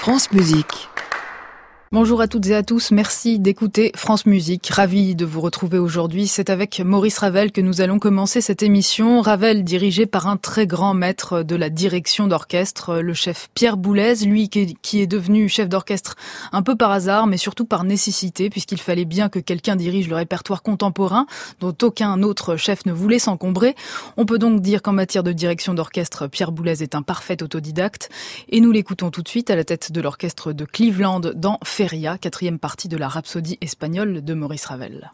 France Musique. Bonjour à toutes et à tous, merci d'écouter France Musique. Ravi de vous retrouver aujourd'hui. C'est avec Maurice Ravel que nous allons commencer cette émission. Ravel dirigé par un très grand maître de la direction d'orchestre, le chef Pierre Boulez, lui qui est devenu chef d'orchestre un peu par hasard, mais surtout par nécessité, puisqu'il fallait bien que quelqu'un dirige le répertoire contemporain, dont aucun autre chef ne voulait s'encombrer. On peut donc dire qu'en matière de direction d'orchestre, Pierre Boulez est un parfait autodidacte. Et nous l'écoutons tout de suite à la tête de l'orchestre de Cleveland dans Feria, quatrième partie de la Rhapsodie espagnole de Maurice Ravel.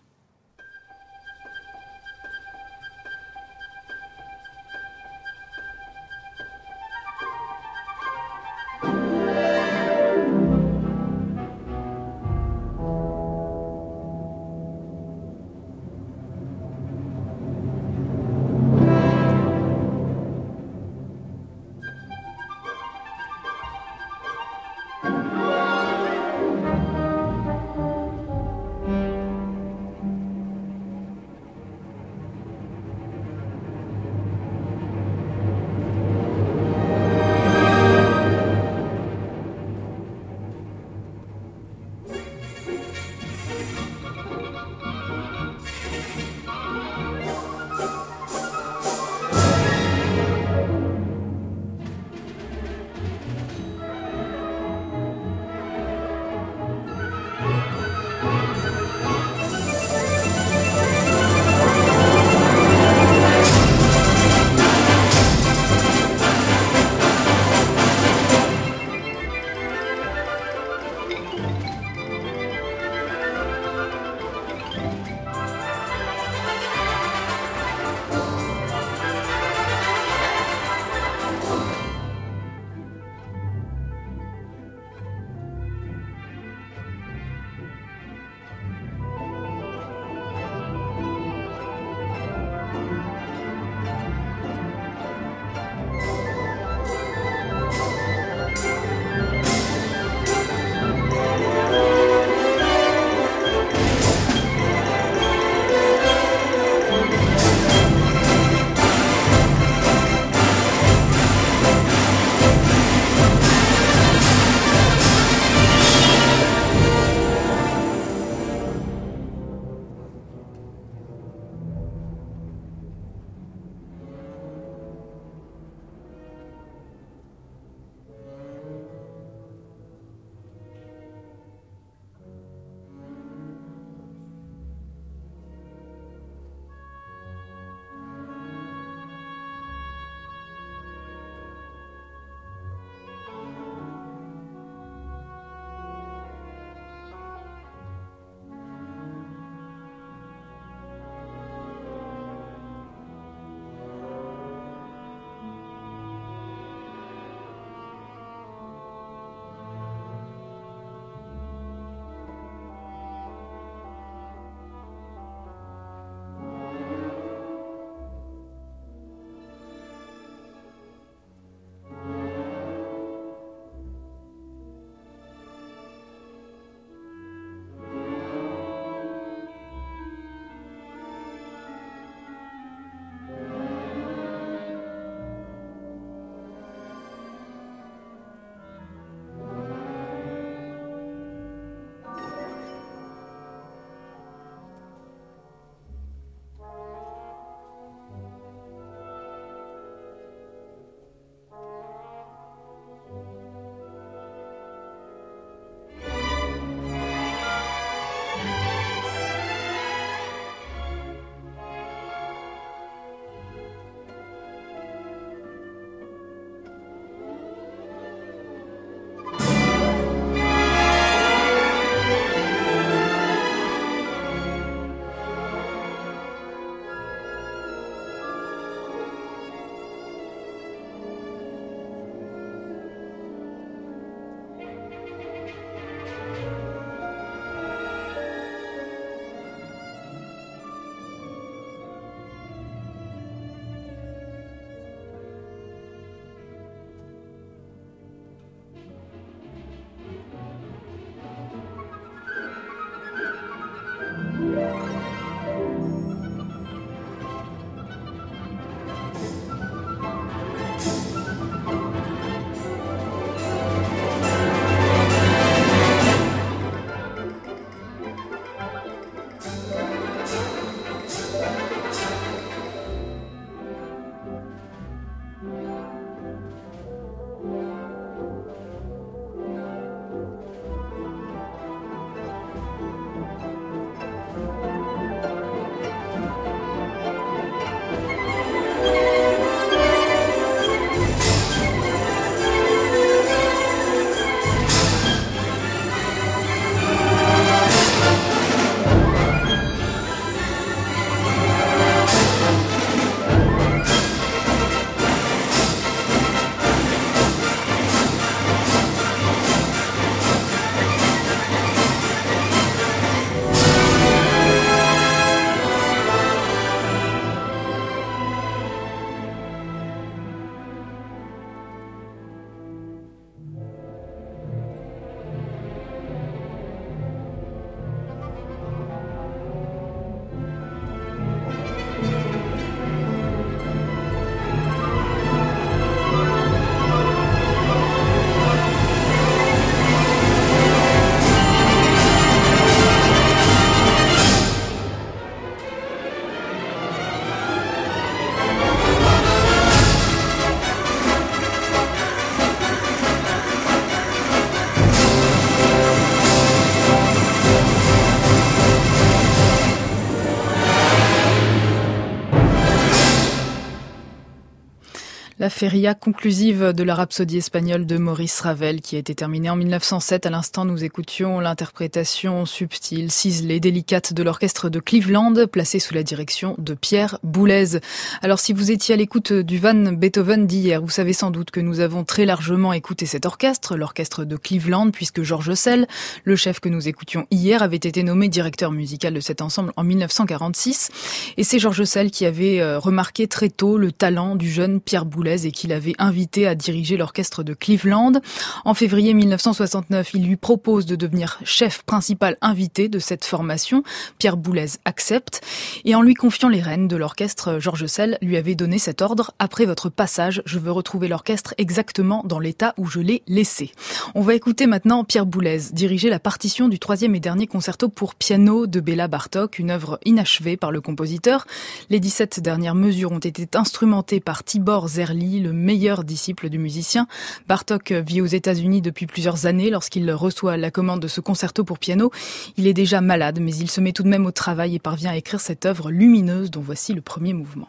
La feria conclusive de la Rhapsodie espagnole de Maurice Ravel qui a été terminée en 1907. À l'instant, nous écoutions l'interprétation subtile, ciselée, délicate de l'orchestre de Cleveland, placé sous la direction de Pierre Boulez. Alors si vous étiez à l'écoute du Van Beethoven d'hier, vous savez sans doute que nous avons très largement écouté cet orchestre, l'orchestre de Cleveland, puisque George Szell, le chef que nous écoutions hier, avait été nommé directeur musical de cet ensemble en 1946. Et c'est George Szell qui avait remarqué très tôt le talent du jeune Pierre Boulez et qu'il avait invité à diriger l'orchestre de Cleveland. En février 1969, il lui propose de devenir chef principal invité de cette formation. Pierre Boulez accepte et en lui confiant les rênes de l'orchestre, George Szell lui avait donné cet ordre: après votre passage, je veux retrouver l'orchestre exactement dans l'état où je l'ai laissé. On va écouter maintenant Pierre Boulez diriger la partition du 3e et dernier concerto pour piano de Béla Bartók, une œuvre inachevée par le compositeur. Les 17 dernières mesures ont été instrumentées par Tibor Zerli, le meilleur disciple du musicien. Bartók vit aux États-Unis depuis plusieurs années. Lorsqu'il reçoit la commande de ce concerto pour piano, il est déjà malade, mais il se met tout de même au travail et parvient à écrire cette œuvre lumineuse dont voici le premier mouvement.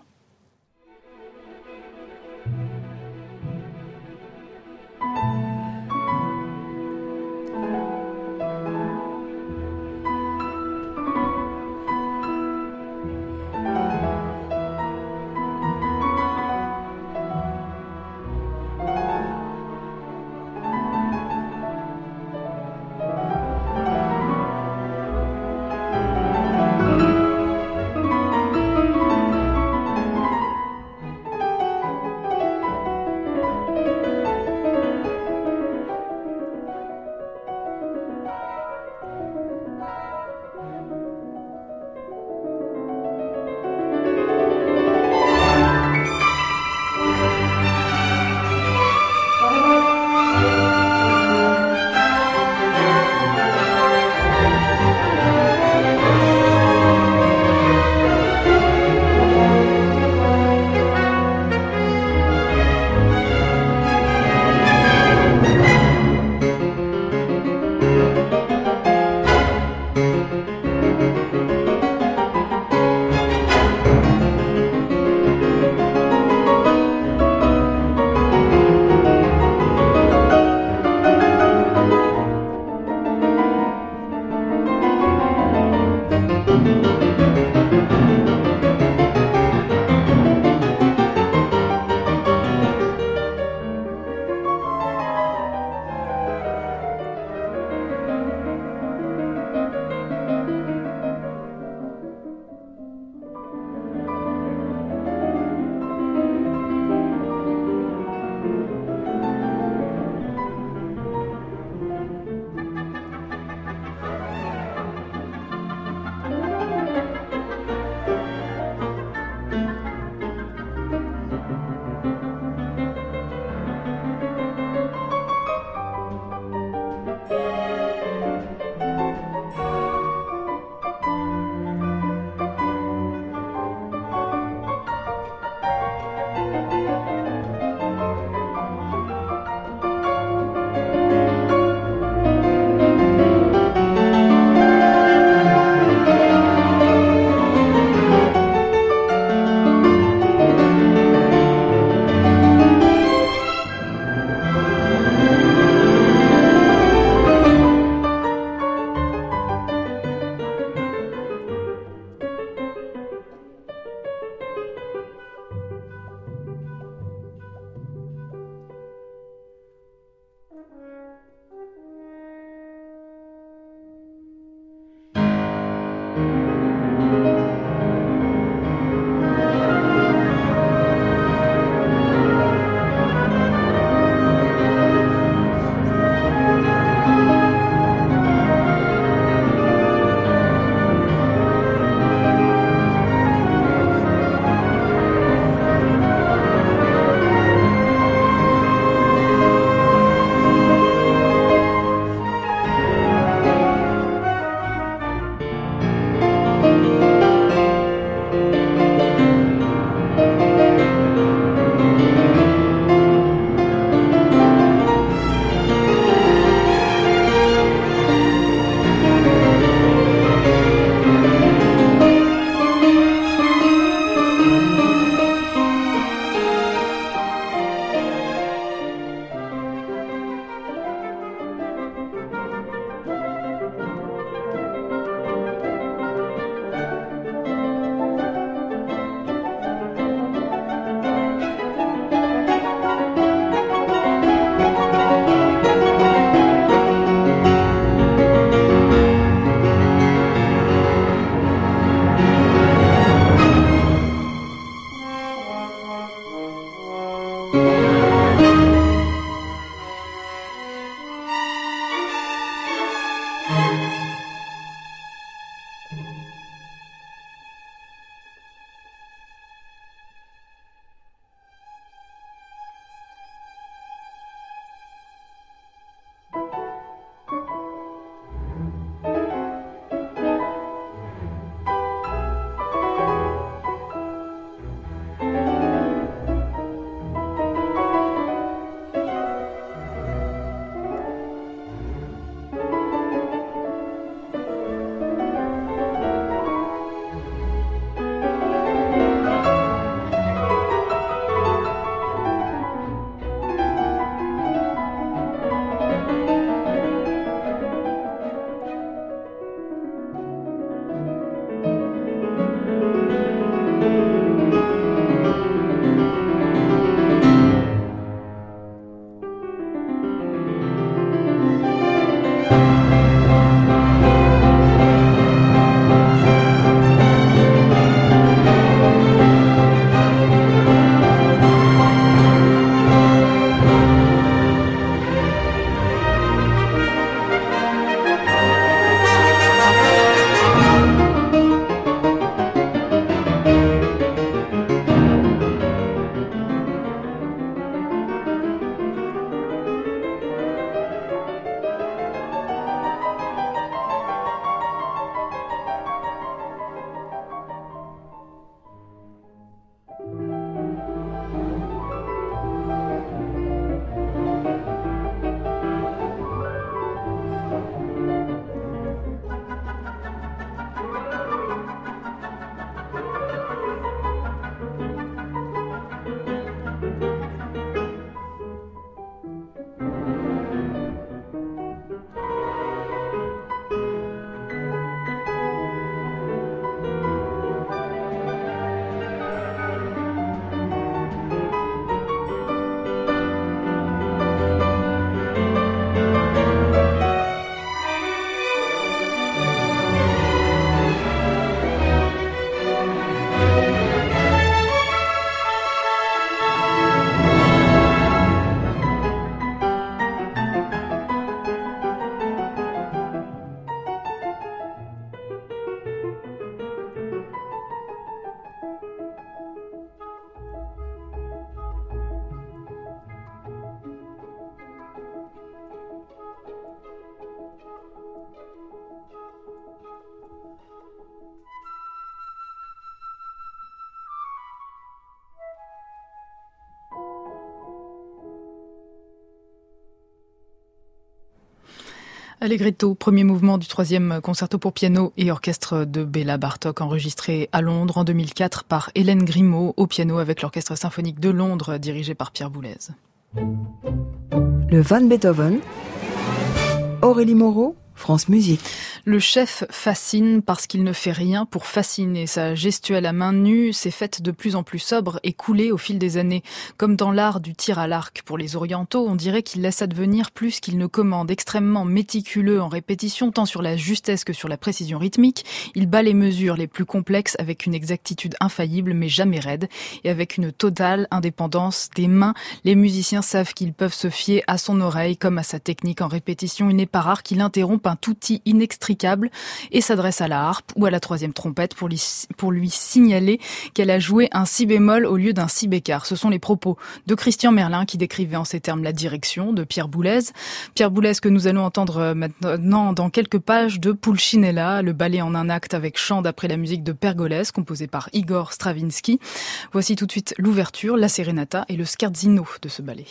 Allegretto, premier mouvement du 3e concerto pour piano et orchestre de Béla Bartók, enregistré à Londres en 2004 par Hélène Grimaud au piano avec l'Orchestre symphonique de Londres dirigé par Pierre Boulez. Le Van Beethoven, Aurélie Moreau, France Musique. Le chef fascine parce qu'il ne fait rien pour fasciner. Sa gestuelle à main nue s'est faite de plus en plus sobre et coulée au fil des années. Comme dans l'art du tir à l'arc pour les orientaux, on dirait qu'il laisse advenir plus qu'il ne commande. Extrêmement méticuleux en répétition, tant sur la justesse que sur la précision rythmique, il bat les mesures les plus complexes avec une exactitude infaillible mais jamais raide et avec une totale indépendance des mains. Les musiciens savent qu'ils peuvent se fier à son oreille comme à sa technique en répétition. Il n'est pas rare qu'il interrompe un outil inextricable et s'adresse à la harpe ou à la 3e trompette pour lui signaler qu'elle a joué un si bémol au lieu d'un si bécard. Ce sont les propos de Christian Merlin qui décrivait en ces termes la direction de Pierre Boulez. Pierre Boulez que nous allons entendre maintenant dans quelques pages de Pulcinella, le ballet en un acte avec chant d'après la musique de Pergolèse composé par Igor Stravinsky. Voici tout de suite l'ouverture, la serenata et le scherzino de ce ballet.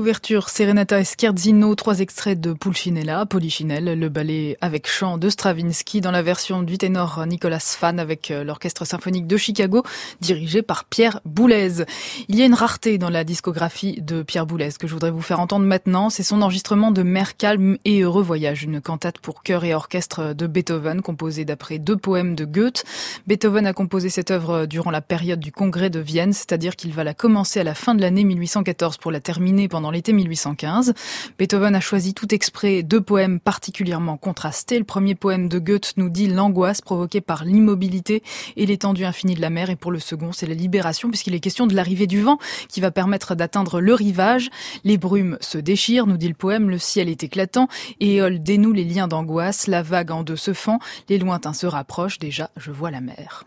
l'ouverture, Serenata et Scherzino, 3 extraits de Pulcinella, Polichinelle, le ballet avec chant de Stravinsky dans la version du ténor Nicolas Svan avec l'Orchestre symphonique de Chicago, dirigé par Pierre Boulez. Il y a une rareté dans la discographie de Pierre Boulez que je voudrais vous faire entendre maintenant, c'est son enregistrement de Mer calme et heureux voyage, une cantate pour chœur et orchestre de Beethoven, composée d'après 2 poèmes de Goethe. Beethoven a composé cette œuvre durant la période du Congrès de Vienne, c'est-à-dire qu'il va la commencer à la fin de l'année 1814 pour la terminer pendant l'été 1815. Beethoven a choisi tout exprès 2 poèmes particulièrement contrastés. Le premier poème de Goethe nous dit l'angoisse provoquée par l'immobilité et l'étendue infinie de la mer. Et pour le second, c'est la libération, puisqu'il est question de l'arrivée du vent qui va permettre d'atteindre le rivage. Les brumes se déchirent, nous dit le poème, le ciel est éclatant, et Éole dénoue les liens d'angoisse, la vague en deux se fend, les lointains se rapprochent, déjà je vois la mer.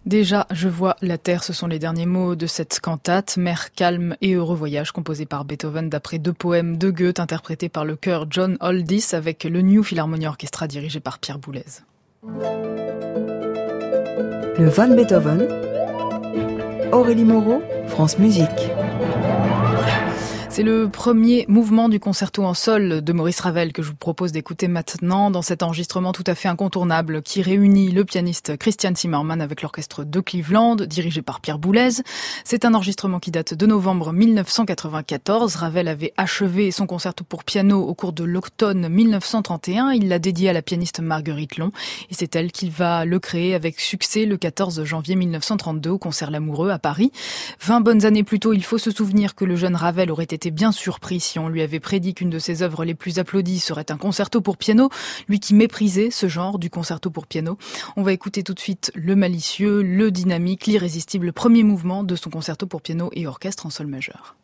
Déjà, je vois la terre, ce sont les derniers mots de cette cantate, Mer calme et heureux voyage, composée par Beethoven d'après 2 poèmes de Goethe, interprétés par le chœur John Oldys avec le New Philharmonia Orchestra dirigé par Pierre Boulez. Le Van Beethoven, Aurélie Moreau, France Musique. C'est le premier mouvement du concerto en sol de Maurice Ravel que je vous propose d'écouter maintenant dans cet enregistrement tout à fait incontournable qui réunit le pianiste Christian Zimmermann avec l'orchestre de Cleveland dirigé par Pierre Boulez. C'est un enregistrement qui date de novembre 1994. Ravel avait achevé son concerto pour piano au cours de l'automne 1931. Il l'a dédié à la pianiste Marguerite Long et c'est elle qui va le créer avec succès le 14 janvier 1932 au Concert Lamoureux à Paris. 20 bonnes années plus tôt, il faut se souvenir que le jeune Ravel aurait été bien surpris si on lui avait prédit qu'une de ses œuvres les plus applaudies serait un concerto pour piano, lui qui méprisait ce genre du concerto pour piano. On va écouter tout de suite le malicieux, le dynamique, l'irrésistible premier mouvement de son concerto pour piano et orchestre en sol majeur.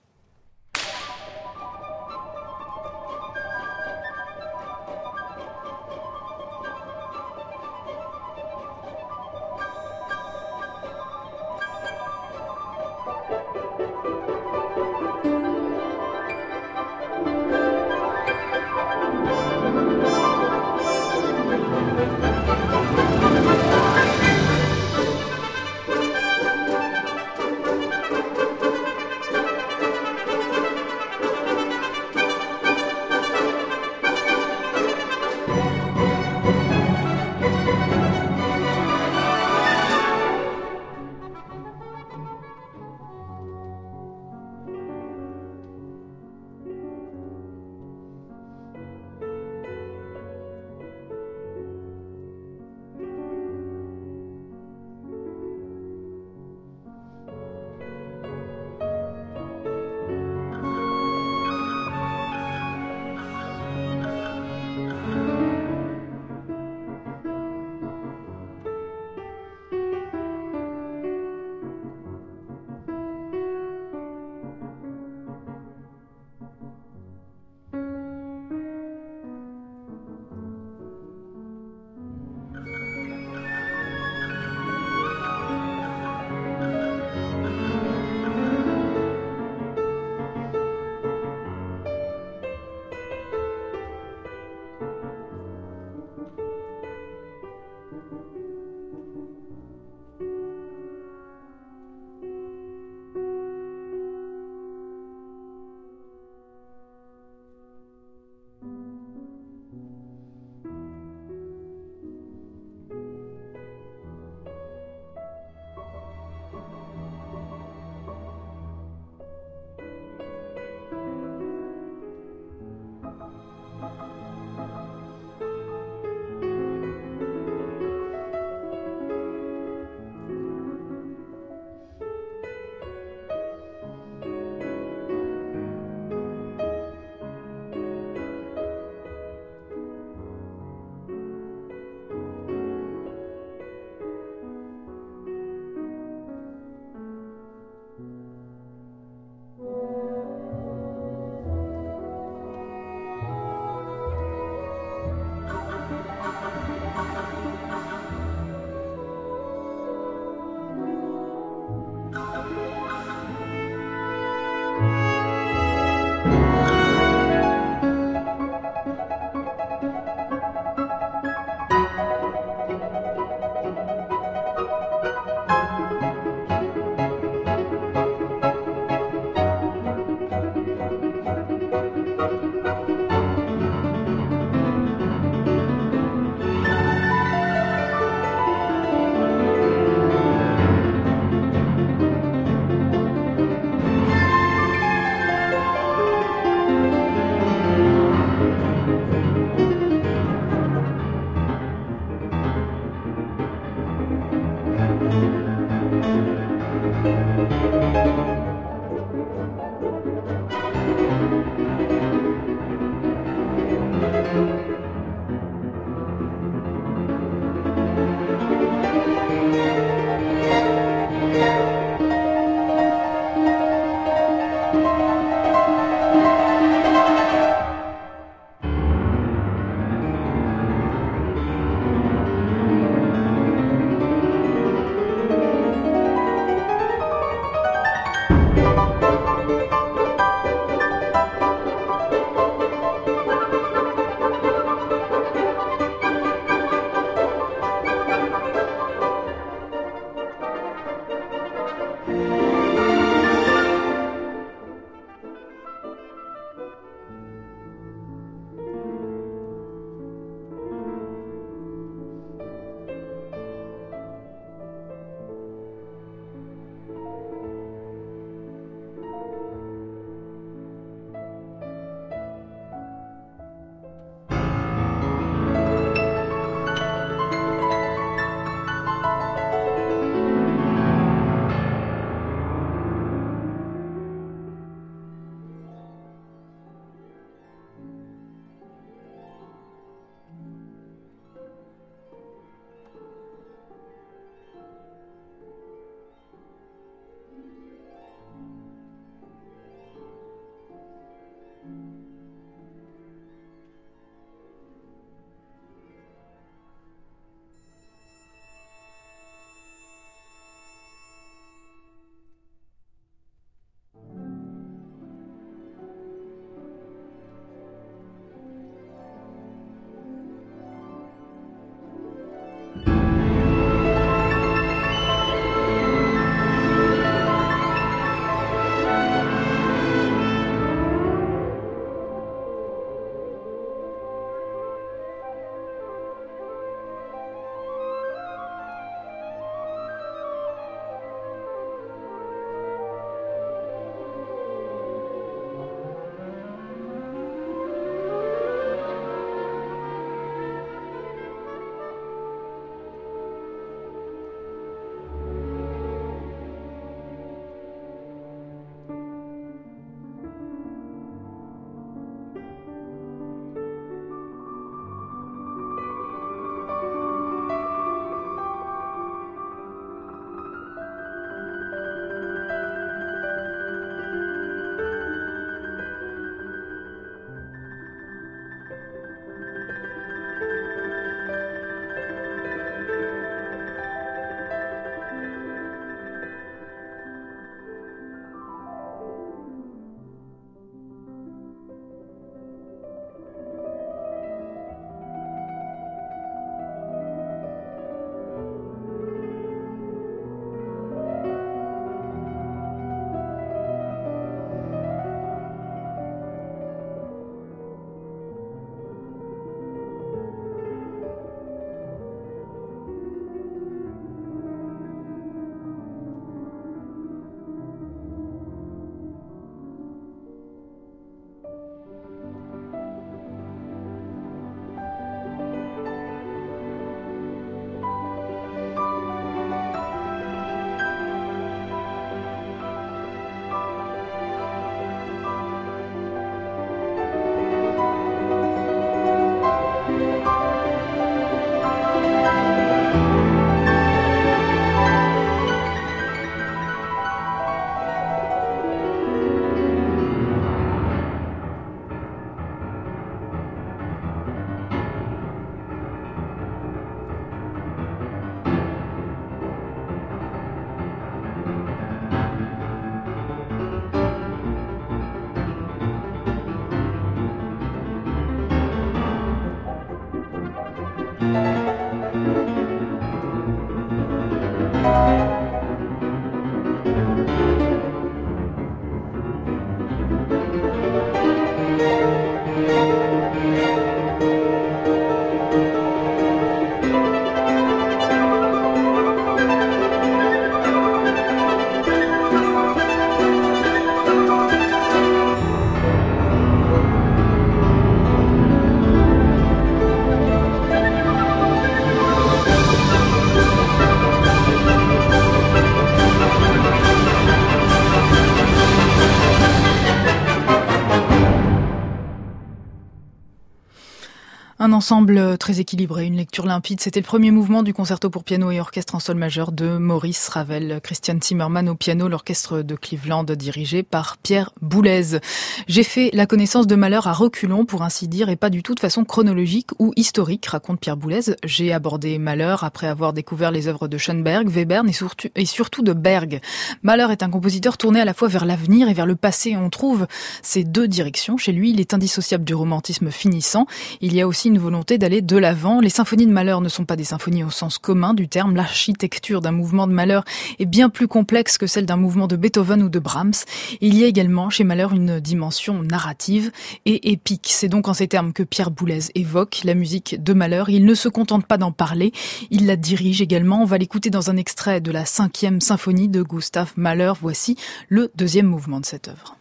Un ensemble très équilibré, une lecture limpide. C'était le premier mouvement du concerto pour piano et orchestre en sol majeur de Maurice Ravel. Christian Zimmermann au piano, l'orchestre de Cleveland dirigé par Pierre Boulez. J'ai fait la connaissance de Mahler à reculons, pour ainsi dire, et pas du tout de façon chronologique ou historique, raconte Pierre Boulez. J'ai abordé Mahler après avoir découvert les œuvres de Schoenberg, Webern et surtout de Berg. Mahler est un compositeur tourné à la fois vers l'avenir et vers le passé. On trouve ces deux directions. Chez lui, il est indissociable du romantisme finissant. Il y a aussi une volonté d'aller de l'avant. Les symphonies de Mahler ne sont pas des symphonies au sens commun du terme. L'architecture d'un mouvement de Mahler est bien plus complexe que celle d'un mouvement de Beethoven ou de Brahms. Il y a également chez Mahler une dimension narrative et épique. C'est donc en ces termes que Pierre Boulez évoque la musique de Mahler. Il ne se contente pas d'en parler, il la dirige également. On va l'écouter dans un extrait de la 5e symphonie de Gustav Mahler. Voici le 2e mouvement de cette œuvre.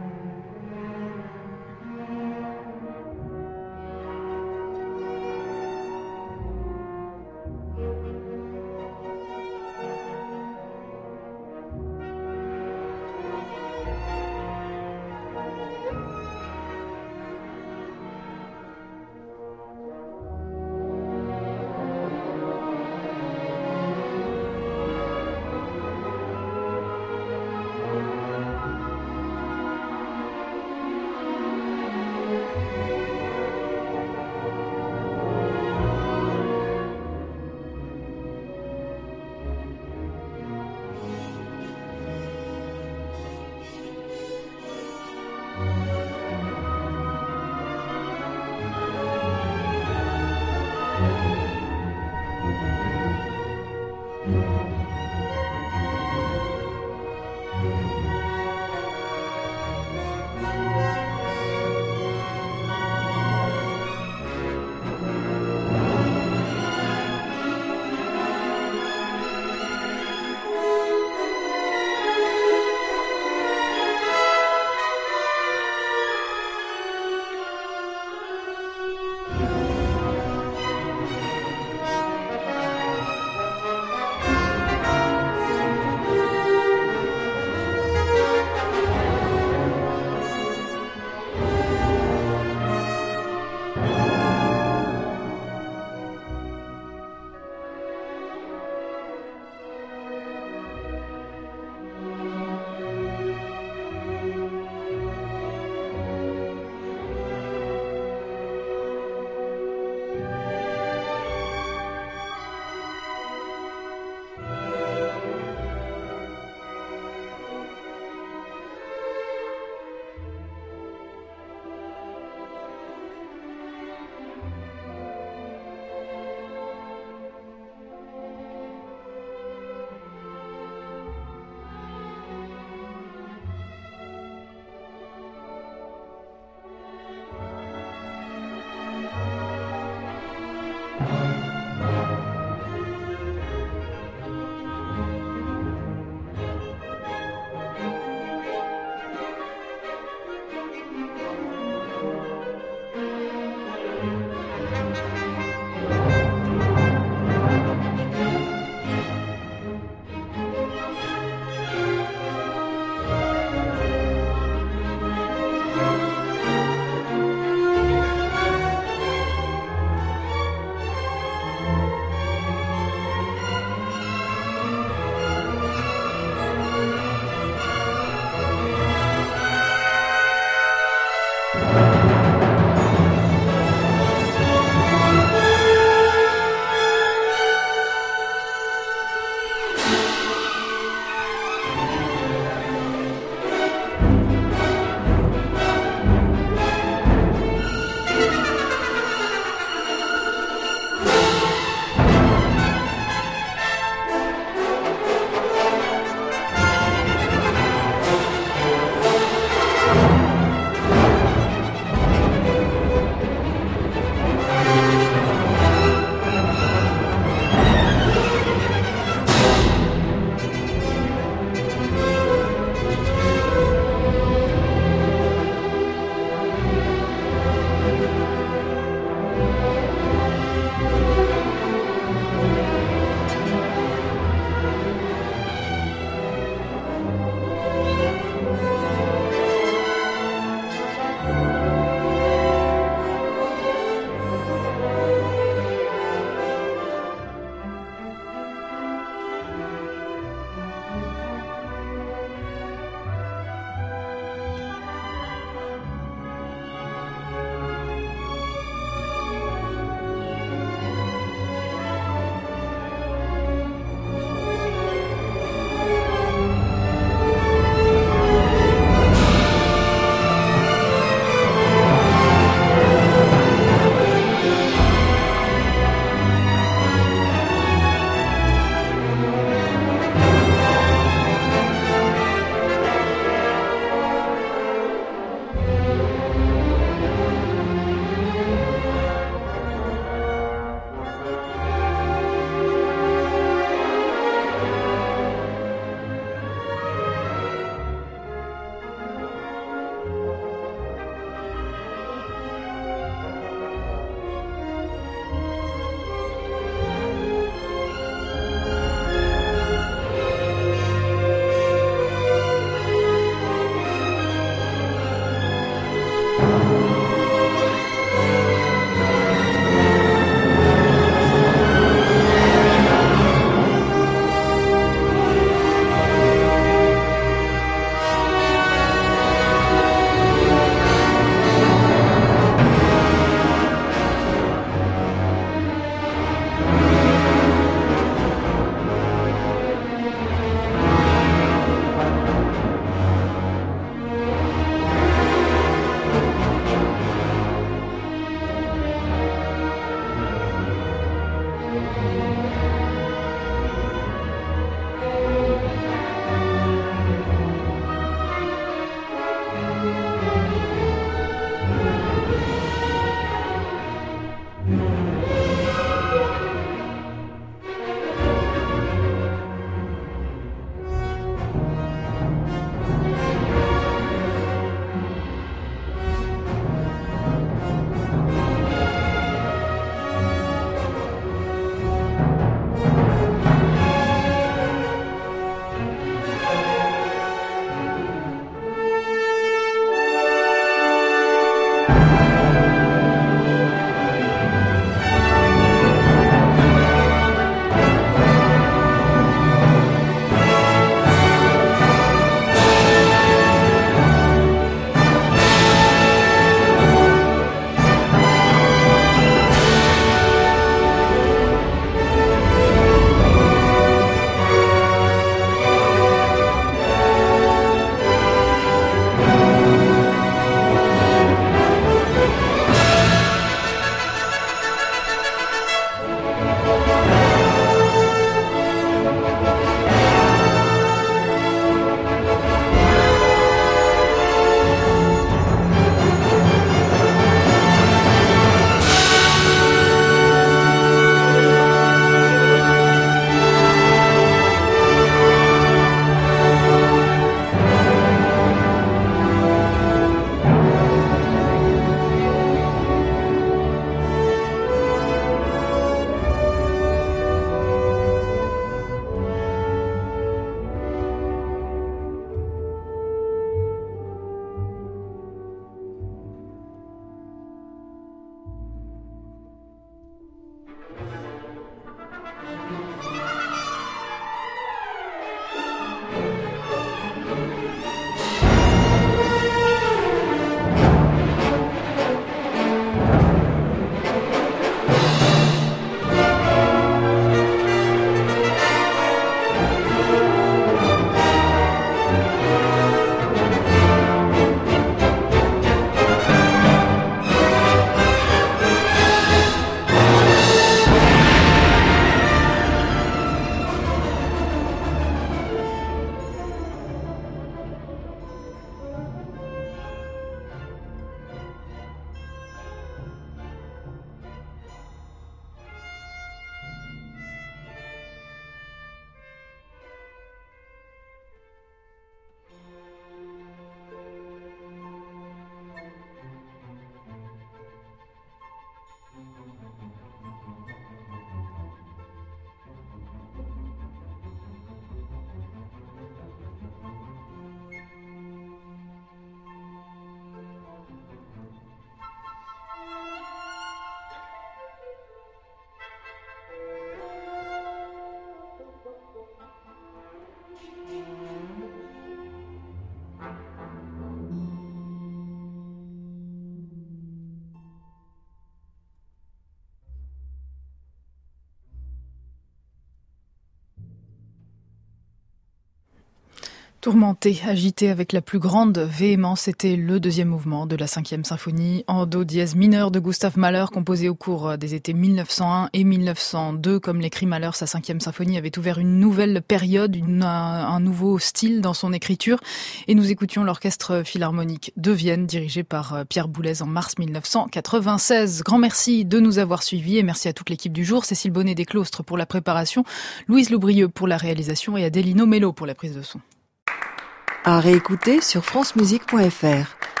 Tourmenté, agité avec la plus grande véhémence, c'était le deuxième mouvement de la 5e symphonie en do dièse mineur de Gustav Mahler, composé au cours des étés 1901 et 1902. Comme l'écrit Mahler, sa 5e symphonie avait ouvert une nouvelle période, un nouveau style dans son écriture. Et nous écoutions l'Orchestre Philharmonique de Vienne, dirigé par Pierre Boulez en mars 1996. Grand merci de nous avoir suivis et merci à toute l'équipe du jour. Cécile Bonnet des Clostres pour la préparation, Louise Loubrieux pour la réalisation et Adélino Mello pour la prise de son. À réécouter sur francemusique.fr.